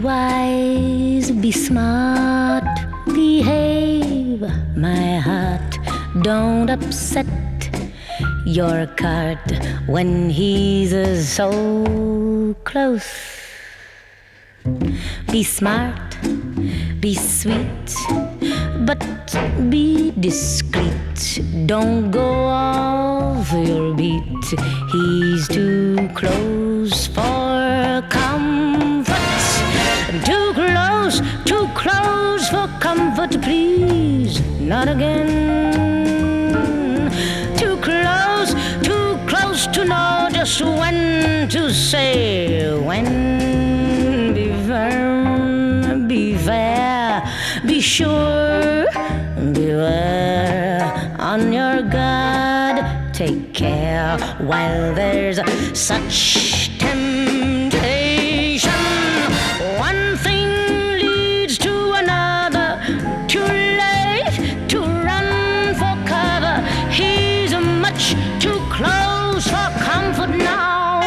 wise, be smart, behave, my heart. Don't upset your cart when he's so close. Be smart, be sweet, but be discreet. Don't go off your beat. He's too close for comfort. Too close for comfort, please. Not again. Too close to know just when to say when. Be firm, be fair, be sure, beware. On your guard, take care while there's such temptation. One thing leads to another. Too late to run for cover. He's much too close for comfort now.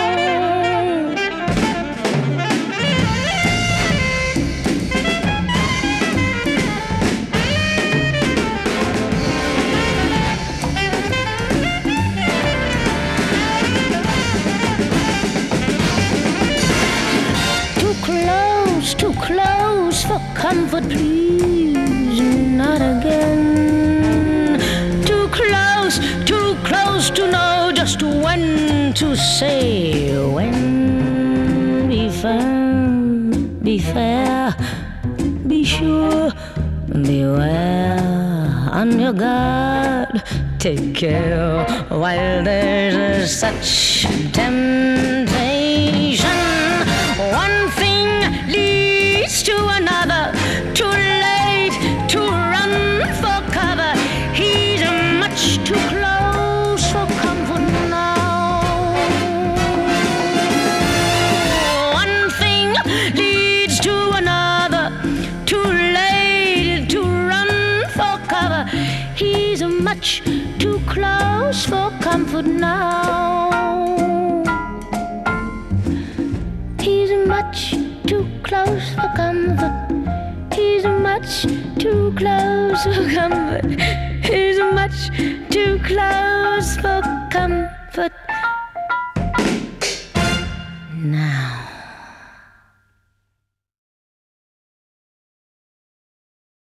Too close for comfort, please, not again. Too close to know just when to say when. Be firm, be fair, be sure, beware. On your guard, take care while there's such temptation. One thing leads to another. Too late to run for cover. He's much too close for comfort now. One thing leads to another. Too late to run for cover. He's much too close for comfort now. He's much too close for comfort. He's much too close for comfort. He's much too close for comfort.